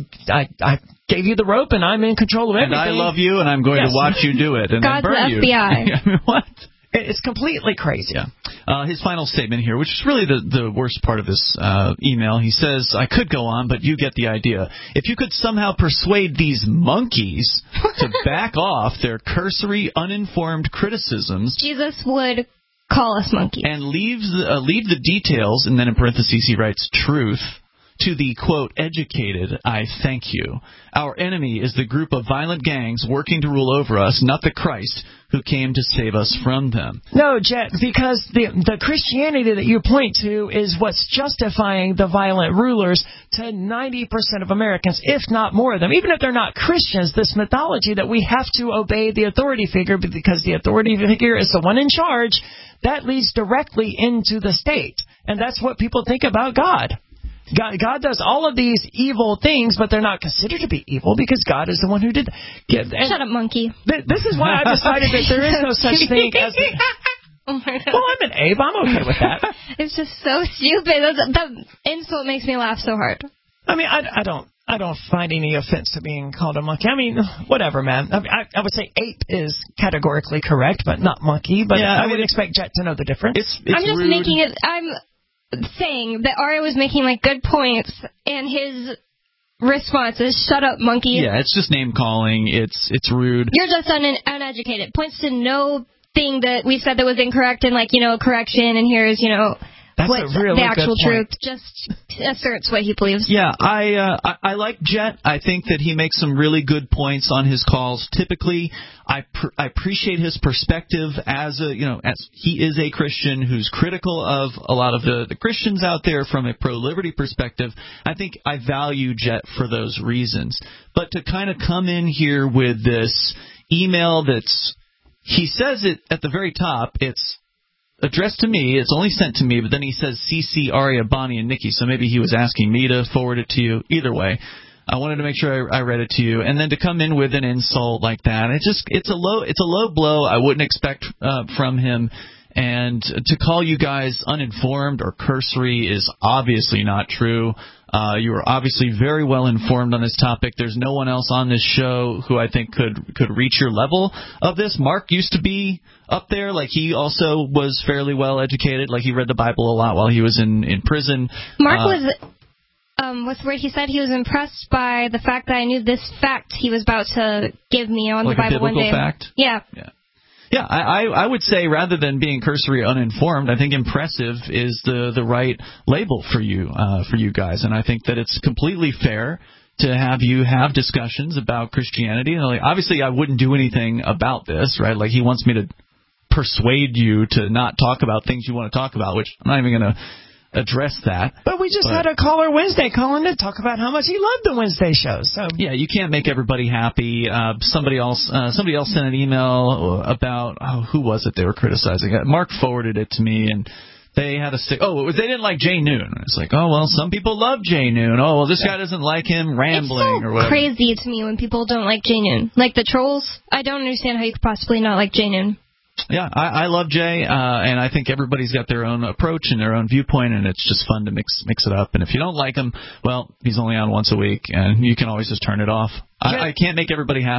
gave you the rope and I'm in control of everything. And I love you and I'm going to watch you do it and God's then burn you. FBI. What? It's completely crazy. Yeah. His final statement here, which is really the worst part of this email, he says, I could go on, but you get the idea. If you could somehow persuade these monkeys to back off their cursory, uninformed criticisms. Jesus would call us monkeys. And leave the details, and then in parentheses he writes, truth, to the, quote, educated, I thank you. Our enemy is the group of violent gangs working to rule over us, not the Christ who came to save us from them. No, Jet, because the Christianity that you point to is what's justifying the violent rulers to 90% of Americans, if not more of them. Even if they're not Christians, this mythology that we have to obey the authority figure because the authority figure is the one in charge, that leads directly into the state. And that's what people think about God. God does all of these evil things, but they're not considered to be evil because God is the one who did. Shut up, monkey. This is why I decided that there is no such thing as... Oh my God. Well, I'm an Abe. I'm okay with that. It's just so stupid. That insult makes me laugh so hard. I mean, I don't find any offense to being called a monkey. I mean, whatever, man. I would say ape is categorically correct, but not monkey. But yeah, I would expect Jet to know the difference. I'm just rude. making it... I'm saying that Aria was making good points, and his response is "shut up, monkey." Yeah, it's just name calling. It's rude. You're just uneducated. Points to no thing that we said that was incorrect, and correction. And here's That's what's a really the actual good point. truth. Just asserts what he believes. Yeah, I like Jet. I think that he makes some really good points on his calls. Typically, I appreciate his perspective as he is a Christian who's critical of a lot of the Christians out there from a pro-liberty perspective. I think I value Jet for those reasons. But to kind of come in here with this email he says it at the very top, it's addressed to me. It's only sent to me, but then he says CC, Aria, Bonnie, and Nikki. So maybe he was asking me to forward it to you. Either way, I wanted to make sure I read it to you. And then to come in with an insult like that, it's a low blow I wouldn't expect from him. And to call you guys uninformed or cursory is obviously not true. You are obviously very well informed on this topic. There's no one else on this show who I think could reach your level of this. Mark used to be up there. He also was fairly well educated. He read the Bible a lot while he was in prison. Mark was... what's the word he said? He was impressed by the fact that I knew this fact he was about to give me on the Bible one day. A biblical fact? Yeah. Yeah, I would say rather than being cursory uninformed, I think impressive is the right label for you guys, and I think that it's completely fair to have you have discussions about Christianity. And obviously, I wouldn't do anything about this, right? He wants me to persuade you to not talk about things you want to talk about, which I'm not even going to address that. But we just had a caller Wednesday calling to talk about how much he loved the Wednesday show. So yeah, you can't make everybody happy. Somebody else sent an email about who was it they were criticizing? Mark forwarded it to me, and they had a stick. They didn't like Jay Noon. It's some people love Jay Noon. This guy doesn't like him rambling or whatever. It's so crazy to me when people don't like Jay Noon. The trolls. I don't understand how you could possibly not like Jay Noon. Yeah, I love Jay, and I think everybody's got their own approach and their own viewpoint, and it's just fun to mix it up. And if you don't like him, well, he's only on once a week, and you can always just turn it off. I can't make everybody happy.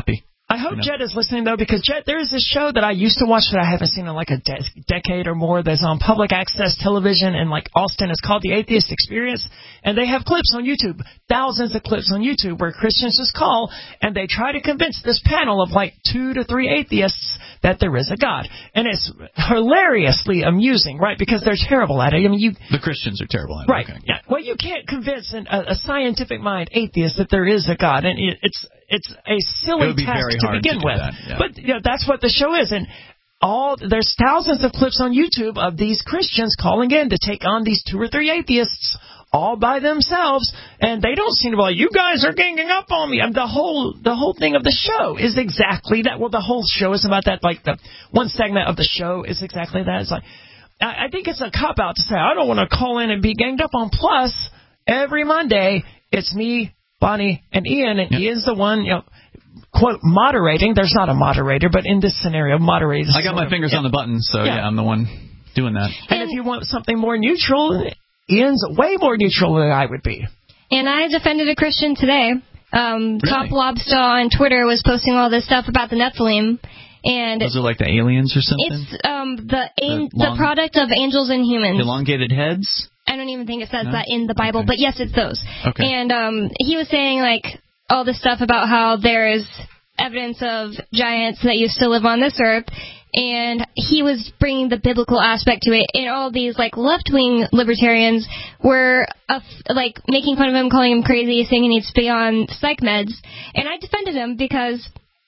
I hope Jed is listening, though, because, Jed, there is this show that I used to watch that I haven't seen in like a decade or more that's on public access television in like Austin. It's called The Atheist Experience, and they have clips on YouTube, thousands of clips on YouTube where Christians just call and they try to convince this panel of like 2 to 3 atheists that there is a God. And it's hilariously amusing, right, because they're terrible at it. I mean, the Christians are terrible at it. Right. Okay. Yeah. Well, you can't convince a scientific mind atheist that there is a God, and it's a silly task to begin with. But that's what the show is, and there's thousands of clips on YouTube of these Christians calling in to take on these 2 or 3 atheists all by themselves, and they don't seem to be like, you guys are ganging up on me. The whole thing of the show is exactly that. Well, the whole show is about that. Like the one segment of the show is exactly that. It's like, I think it's a cop-out to say, I don't want to call in and be ganged up on. Plus, every Monday, it's me, Bonnie, and Ian, and Ian's the one, quote, moderating. There's not a moderator, but in this scenario, moderator. I got my fingers on the button, so I'm the one doing that. And if you want something more neutral, Ian's way more neutral than I would be. And I defended a Christian today. Really? Top Lobster on Twitter was posting all this stuff about the Nephilim. And was it like the aliens or something? It's the product of angels and humans. Elongated heads? I don't even think it says that in the Bible, but yes, it's those. Okay. And he was saying, like, all this stuff about how there is evidence of giants that used to live on this earth, and he was bringing the biblical aspect to it, and all these, like, left-wing libertarians were, like, making fun of him, calling him crazy, saying he needs to be on psych meds, and I defended him because...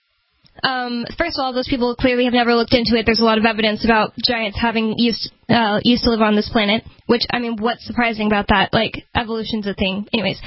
first of all, those people clearly have never looked into it. There's a lot of evidence about giants having used to live on this planet, which, I mean, what's surprising about that? Like, evolution's a thing. Anyways.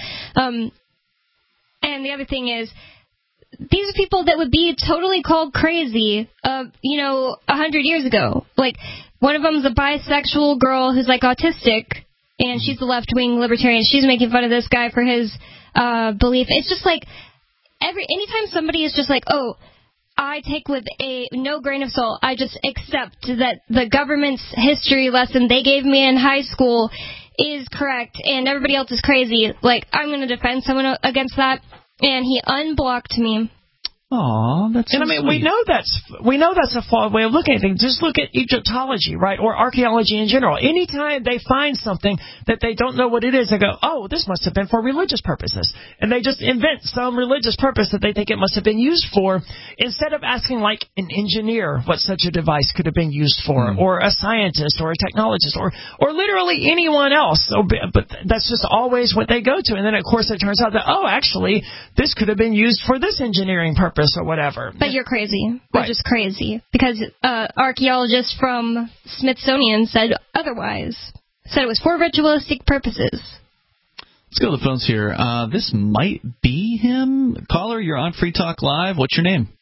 And the other thing is, these are people that would be totally called crazy, 100 years ago. Like, one of them's a bisexual girl who's, like, autistic, and she's a left-wing libertarian. She's making fun of this guy for his belief. It's just like, anytime somebody is just like, oh, I take with a no grain of salt. I just accept that the government's history lesson they gave me in high school is correct, and everybody else is crazy. Like, I'm going to defend someone against that, and he unblocked me. Aw, that's so sweet. we know that's a flawed way of looking at things. Just look at Egyptology, right, or archaeology in general. Anytime they find something that they don't know what it is, they go, oh, this must have been for religious purposes. And they just invent some religious purpose that they think it must have been used for, instead of asking, like, an engineer what such a device could have been used for, or a scientist, or a technologist, or literally anyone else. So, but that's just always what they go to. And then, of course, it turns out that, oh, actually, this could have been used for this engineering purpose or whatever. But you're crazy. Right. You're just crazy. Because archaeologists from Smithsonian said otherwise. Said it was for ritualistic purposes. Let's go to the phones here. This might be him. Caller, you're on Free Talk Live. What's your name?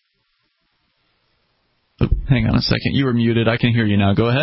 Oh, hang on a second. You were muted. I can hear you now. Go ahead.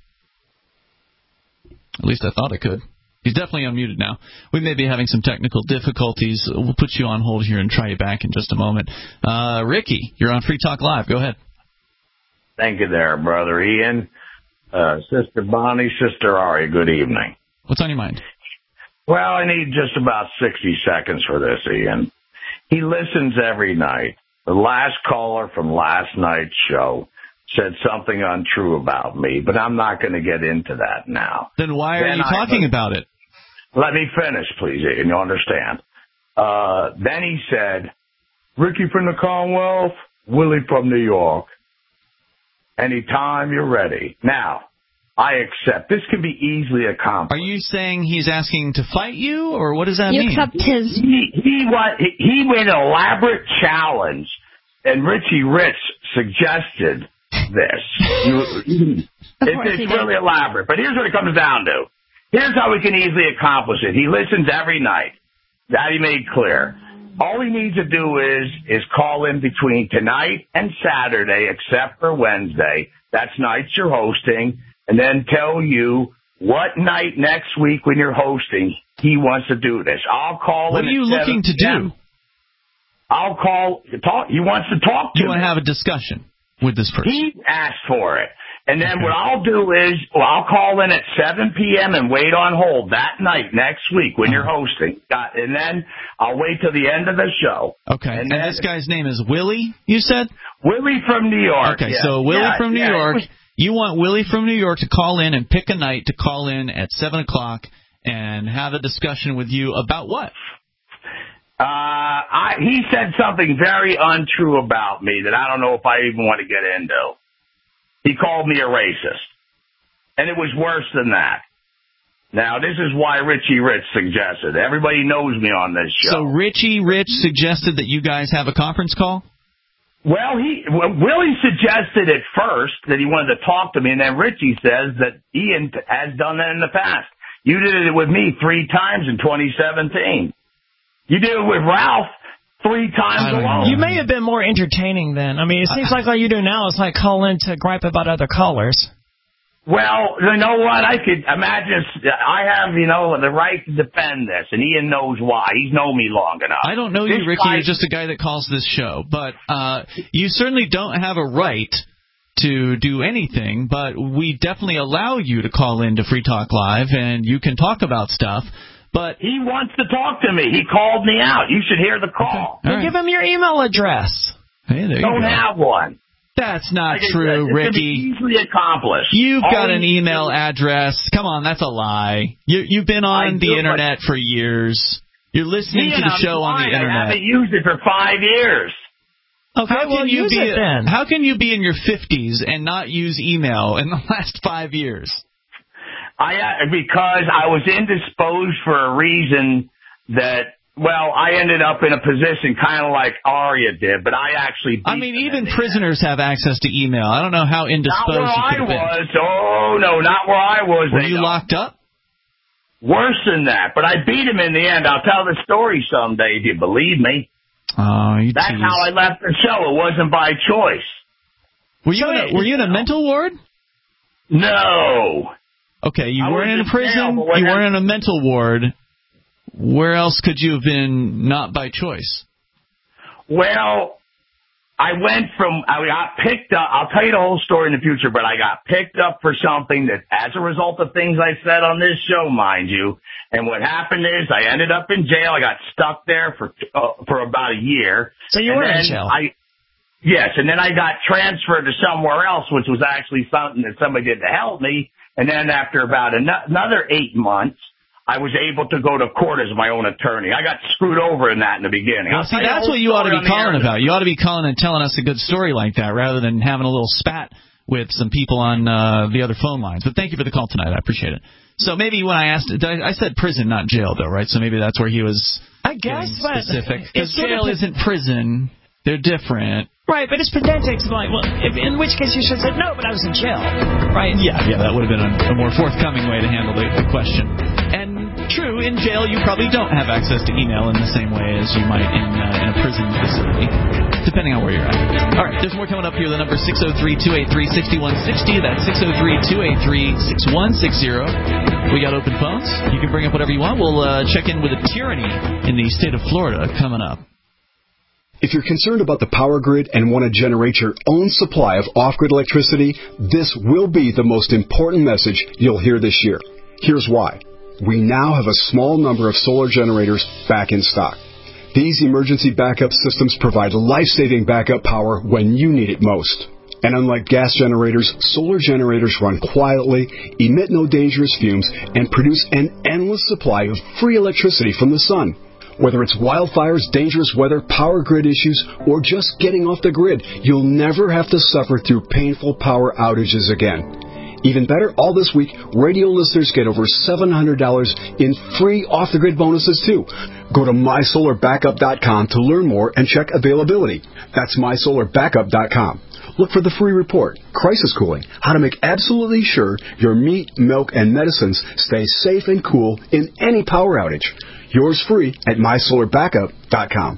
At least I thought I could. He's definitely unmuted now. We may be having some technical difficulties. We'll put you on hold here and try you back in just a moment. Ricky, you're on Free Talk Live. Go ahead. Thank you there, Brother Ian. Sister Bonnie, Sister Ari, good evening. What's on your mind? Well, I need just about 60 seconds for this, Ian. He listens every night. The last caller from last night's show said something untrue about me, but I'm not going to get into that now. Then why are you talking about it? Let me finish, please, Ian. You understand. Then he said, Ricky from the Commonwealth, Willie from New York. Anytime you're ready. Now, I accept. This can be easily accomplished. Are you saying he's asking to fight you, or what does that mean? You accept his... He made an elaborate challenge, and Richie Rich suggested this. It's really elaborate, but here's what it comes down to. Here's how we can easily accomplish it. He listens every night. That he made clear. All he needs to do is call in between tonight and Saturday, except for Wednesday. That's nights you're hosting, and then tell you what night next week when you're hosting he wants to do this. I'll call What him. are you looking to do? I'll call. He wants to talk to me. You want to have a discussion with this person? He asked for it. And then what I'll do is, I'll call in at 7 p.m. and wait on hold that night next week when you're hosting. And then I'll wait till the end of the show. Okay. And this guy's name is Willie, you said? Willie from New York. Okay, so Willie from New York. You want Willie from New York to call in and pick a night to call in at 7 o'clock and have a discussion with you about what? He said something very untrue about me that I don't know if I even want to get into. He called me a racist. And it was worse than that. Now, this is why Richie Rich suggested. Everybody knows me on this show. So Richie Rich suggested that you guys have a conference call? Well, Willie suggested at first that he wanted to talk to me, and then Richie says that Ian has done that in the past. You did it with me 3 times in 2017. You did it with Ralph 3 times alone. You may have been more entertaining then. I mean, it seems like all you do now is like call in to gripe about other callers. Well, you know what? I could imagine I have, the right to defend this, and Ian knows why. He's known me long enough. I don't know you, Ricky. You're just a guy that calls this show. But you certainly don't have a right to do anything, but we definitely allow you to call in to Free Talk Live, and you can talk about stuff. But he wants to talk to me. He called me out. You should hear the call. Okay. Right. Give him your email address. Hey, there you Don't have one. That's not true, Ricky. Easily accomplished. You've got an email address. Come on, that's a lie. You've been on the internet for years. You're listening to the show on the internet. I haven't used it for 5 years. Okay, use it then. How can you be in your 50s and not use email in the last 5 years? Because I was indisposed for a reason that, I ended up in a position kind of like Arya did, but I actually... even prisoners have access to email. I don't know how indisposed you could have been. Not where I was. Oh, no, not where I was. Were you locked up? Worse than that, but I beat him in the end. I'll tell the story someday if you believe me. Oh, you That's tease. how I left the show. It wasn't by choice. Were you in a mental ward? No. Okay, you weren't in a prison. You weren't in a mental ward. Where else could you have been not by choice? Well, I got picked up. I'll tell you the whole story in the future, but I got picked up for something that, as a result of things I said on this show, mind you. And what happened is I ended up in jail. I got stuck there for about a year. So you were in jail? Yes, and then I got transferred to somewhere else, which was actually something that somebody did to help me. And then after about another 8 months, I was able to go to court as my own attorney. I got screwed over in that in the beginning. Well, see, that's what you ought to be calling about. You ought to be calling and telling us a good story like that rather than having a little spat with some people on the other phone lines. But thank you for the call tonight. I appreciate it. So maybe when I asked, I said prison, not jail, though, right? So maybe that's where he was specific. Because jail isn't prison. They're different. Right, but it's pedantic. Like, in which case you should have said, no, but I was in jail. Right? Yeah, that would have been a more forthcoming way to handle the question. And true, in jail you probably don't have access to email in the same way as you might in a prison facility, depending on where you're at. All right, there's more coming up here. The number is 603-283-6160. That's 603-283-6160. We got open phones. You can bring up whatever you want. We'll check in with a tyranny in the state of Florida coming up. If you're concerned about the power grid and want to generate your own supply of off-grid electricity, this will be the most important message you'll hear this year. Here's why. We now have a small number of solar generators back in stock. These emergency backup systems provide life-saving backup power when you need it most. And unlike gas generators, solar generators run quietly, emit no dangerous fumes, and produce an endless supply of free electricity from the sun. Whether it's wildfires, dangerous weather, power grid issues, or just getting off the grid, you'll never have to suffer through painful power outages again. Even better, all this week, radio listeners get over $700 in free off-the-grid bonuses, too. Go to mysolarbackup.com to learn more and check availability. That's mysolarbackup.com. Look for the free report, Crisis Cooling, how to make absolutely sure your meat, milk, and medicines stay safe and cool in any power outage. Yours free at mysolarbackup.com.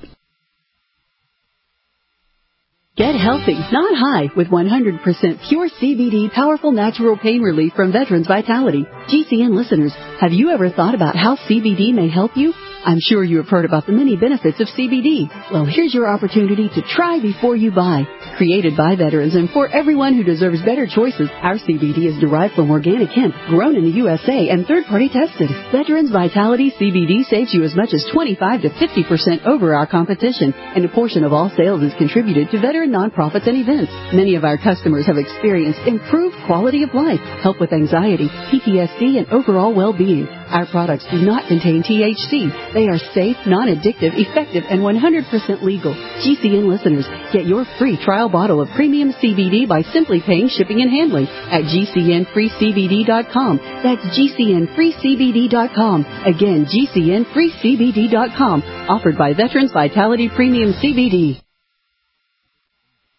Get healthy, not high, with 100% pure CBD powerful natural pain relief from Veterans Vitality. GCN listeners, have you ever thought about how CBD may help you? I'm sure you have heard about the many benefits of CBD. Well, here's your opportunity to try before you buy. Created by veterans and for everyone who deserves better choices, our CBD is derived from organic hemp, grown in the USA and third-party tested. Veterans Vitality CBD saves you as much as 25 to 50% over our competition, and a portion of all sales is contributed to veteran nonprofits and events. Many of our customers have experienced improved quality of life, help with anxiety, PTSD, and overall well-being. Our products do not contain THC. They are safe, non-addictive, effective, and 100% legal. GCN listeners, get your free trial bottle of premium CBD by simply paying shipping and handling at GCNFreeCBD.com. That's GCNFreeCBD.com. Again, GCNFreeCBD.com. Offered by Veterans Vitality Premium CBD.